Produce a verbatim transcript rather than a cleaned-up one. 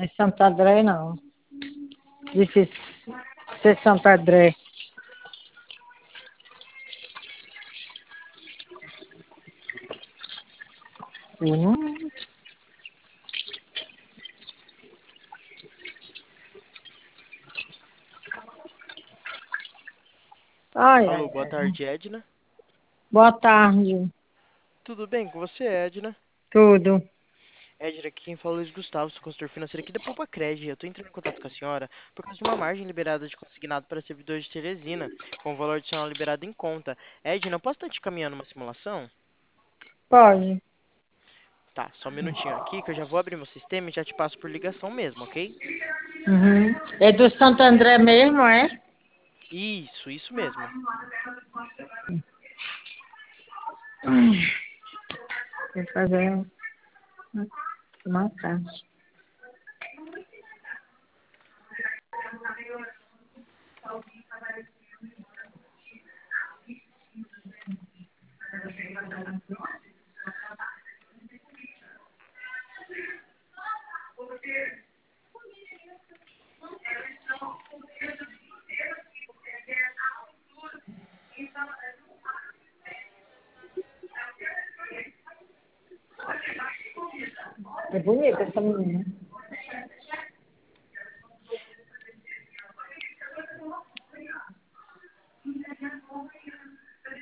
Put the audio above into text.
Em Santo André, não. Difícil ser Santo André. Hum. Ai, Alô, ai, boa ai. tarde, Edna. Boa tarde. Tudo bem com você, Edna? Tudo. Edna, aqui quem fala é o Luiz Gustavo, sou consultor financeiro aqui da Poupa Cred. Eu estou entrando em contato com a senhora por causa de uma margem liberada de consignado para servidores de Teresina, com o valor adicional liberado em conta. Edna, eu posso estar te caminhando uma simulação? Pode. Tá, só um minutinho aqui que eu já vou abrir meu sistema e já te passo por ligação mesmo, ok? Uhum. É do Santo André mesmo, é? Isso, isso mesmo. Tem que fazer uma tarde. É bonita essa menina.